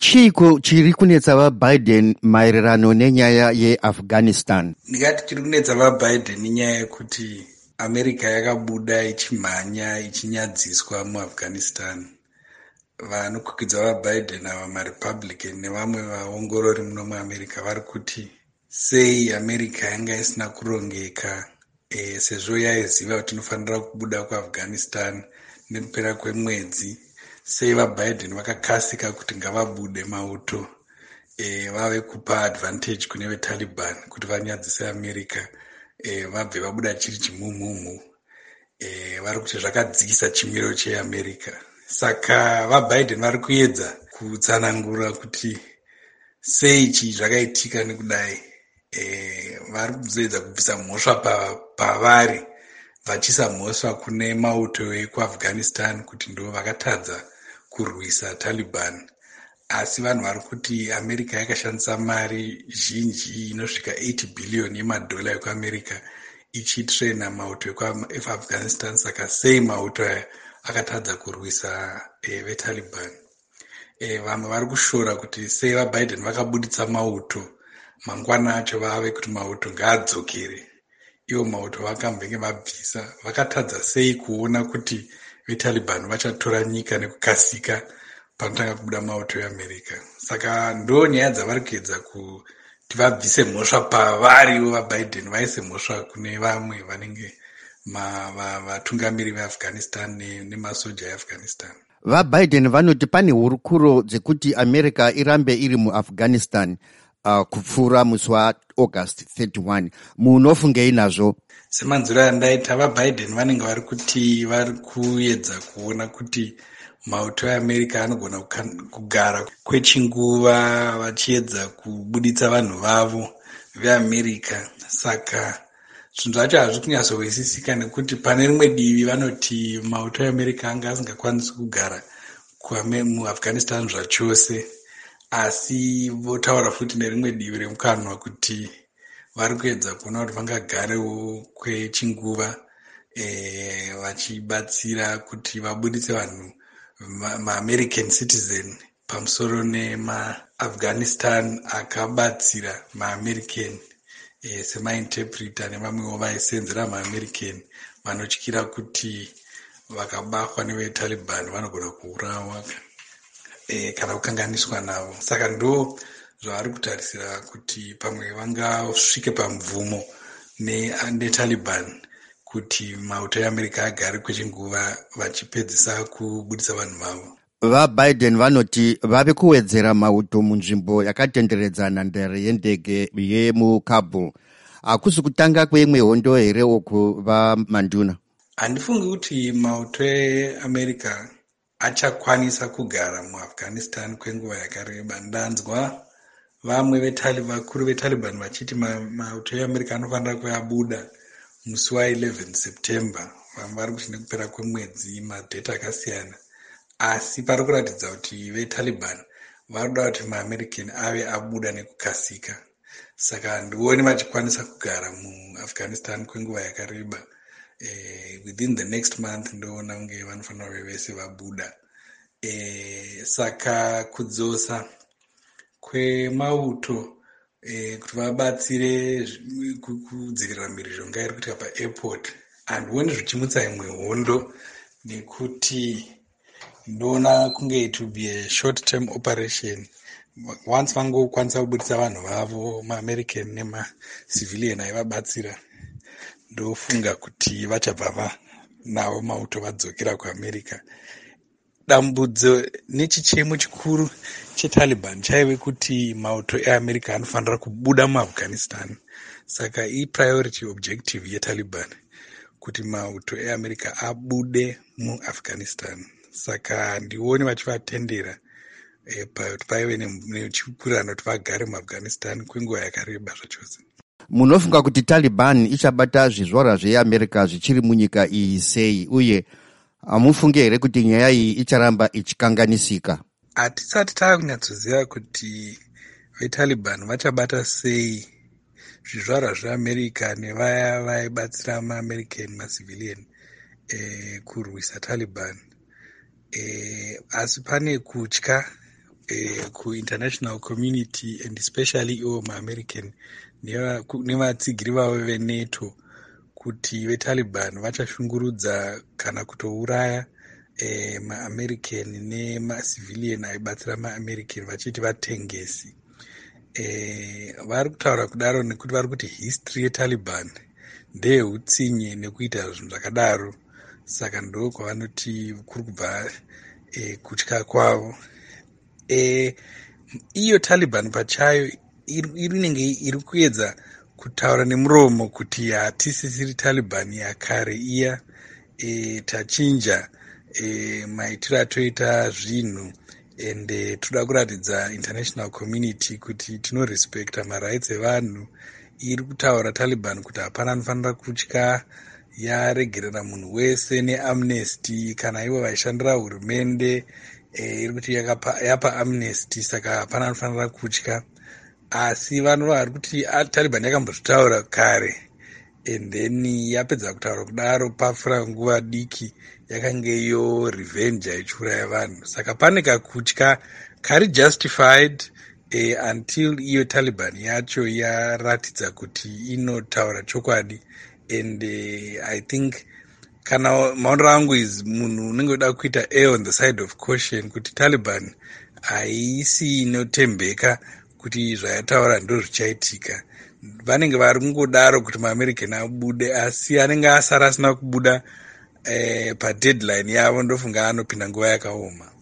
Chiiko chiri kunetsa vaBiden maererano nenyaya yeAfghanistan? Ndingati chiri kunetsa vaBiden inyaya yekuti America yakabuda ichimhanya ichinyadziswa muAfghanistan. Vanokwikidza vaBiden ava maRepublican nevamwe vaongorori muno muAmerica vari kuti sei America yanga isina kurongeka sezvo yaiziva kuti inofanira kubuda kuAfghanistan nekupera kwemwedzi. Sei vaBiden vakakasika kuti ngavabude mauto vave kupa advantage kune veTaliban kuti vanyadzise America vabve vabuda chiri chimumhumu. Vari kuti zvakadzikisa chimiro cheAmerica. Saka vaBiden vari kuedza kutsanangura kuti sei ichi zvakaitika nekudai. Vari kuzoedza kubvisa mhosva pavari vachisa mhosva kune mauto ekuAfghanistan kuti ndo vakatadza kurwisa Taliban. Asi vanhu vari kuti America yakashandisa mari zhinji inosvika 80 billion yemadhola ekuAmerica ichitrena mauto ekuAfghanistan. Saka sei mauto aya akatadza kurwisa veTaliban. Vamwe vari kushora kuti sei vaBiden vakabuditsa mauto mangwana acho vave kuti mauto ngaadzokere. Ivo mauto vakambenge mabvisa. Vakatadza sei kuona kuti veTaliban vachatora nyika nekukasika panotanga kubuda mauto eAmerica. Saka ndo nyaya dzavari kuedza kuti vabvise mhosva pavariwo vaBiden vaise mhosva kune vamwe vanenge vatungamiri veAfghanistan nemasoja eAfghanistan. VaBiden vanoti pane hurukuro dzekuti America irambe iri muAfghanistan kupfuura musi waAugust 31. Munofungei nazvo? Semanzuro andaita, vaBiden vanenge vari kuti vari kuedza kuona kuti mauto eAmerica anogona kugara kwechinguva vachiedza kubuditsa vanhu vavo veAmerica. Saka zvinhu zvacho hazvi kunyatsowezisika nekuti pane rimwe divi vanoti mauto eAmerica anga asingakwanisi kugara muAfghanistan zvachose, asi votaura futi nerimwe divi remukanwa kuti vari kuedza kuona kuti vangagarewo kwechinguva vachibatsira kuti vabuditse vanhu maAmerican citizen pamusoro nemaAfghanistan akabatsira maAmerican semainterpreter nevamwewo vaisenzera maAmerican vanotyira kuti vakabatwa neveTaliban vanogona kuurawa kana kukanganiswa navo. Saka ndo zvavari kutarisira kuti pamwe vangasvike pamubvumo neTaliban kuti mauto eAmerica agare kwechinguva vachipedzisa kubudisa vanhu vavo. VaBiden vanoti vave kuwedzera mauto munzvimbo yakatenderedza nhandare yendege yemuKabul. Hakusi kutanga kwemwe hondo here uku vaManduna? Handifungi kuti mauto eAmerica achakwanisa kugara muAfghanistan kwenguva yakareba. Ndanzwa vamwe vakuru veTaliban vachiti mauto eAmerica anofanira kuyabuda musi wa11 September. Vamwe vari kuti nekupera kwemwedzi, madheta akasiyana. Asi pari kuratidza kuti veTaliban varoda kuti maAmerican ave abuda nekukasika. Saka handioni vachikwanisa kugara muAfghanistan kwenguva yakareba. Within the next month ndoona kunge vanofanira kuti vese vabuda. Saka kudzosa kwemauto kuti vabatsire kudzivirira mhirizhonga iri kuitika paairport, handioni zvichimutsa imwe hondo, nekuti ndoona kunge it will be a short term operation. Once vangokwanisa kubudisa vanhu vavo maAmerican nemacivilian aivabatsira, ndofunga kuti vachabva navo mauto vadzokera kuAmerica. Dambudzo nechichemo chikuru cheTaliban chaive kuti mauto eAmerica anofanira kubuda muAfghanistan. Saka priority objective yeTaliban kuti mauto eAmerica abude muAfghanistan. Saka handioni vachivatendera kuti paive nechipurirano kuti vagare muAfghanistan kwenguva yakareba zvachose. Munofunga kuti Taliban ichabata zvizvarwa zveAmerica zvichiri munyika iyi sei, uye hamufunge here kuti nyaya iyi icharamba ichikanganisika? Hatisati takunyatsoziva kuti veTaliban vachabata sei zvizvarwa zveAmerica nevaya vaibatsira maAmerican macivilian kurwisa Taliban. Asi pane kutya kuinternational community and especially iwo maamerican nevatsigiri vavo venato kuti veTaliban vachashungurudza kana kutouraya maamerican nemacivilian aibatsira maamerican vachiti vatengesi. Vari kutaura kudaro nekuti vari kuti history yeTaliban ndeyehutsinye nekuita zvinhu zvakadaro, saka ndo kwavanoti kuri kubva kutya kwavo. Iyo Taliban pachayo inenge iri kuedza kutaura nemuromo kuti hatisisiri Taliban yakare iya, tachinja maitiro atoita zvinhu ende toda kuratidza international community kuti tinorespekta marights evanhu. Iri kutaura Taliban kuti hapana anofanira kutya, yaregerera munhu wese neamnesty kana ivo vaishandira hurumende. Iri kuti yapa amnesty, saka hapana anofanira kutya. Asi vanhu vari kuti Taliban yakambozvitaura kare, and then yapedza kutaura kudaro pafura nguva diki yakanga iyo revenge ichiuraya vanhu, saka pane kakutya kari justified until iyo Taliban yacho yaratidza kuti inotaura chokwadi. And I think kana maonero angu is munhu unenge uda kuita err on the side of caution kuti Taliban haisi inotembeka kuti zvayataura ndo zvichaitika. Vanenge vari kungodaro kuti maamerican abude, asi anenge asara asina kubuda padeadline yavo, ndofunga anopinda nguva yakaoma.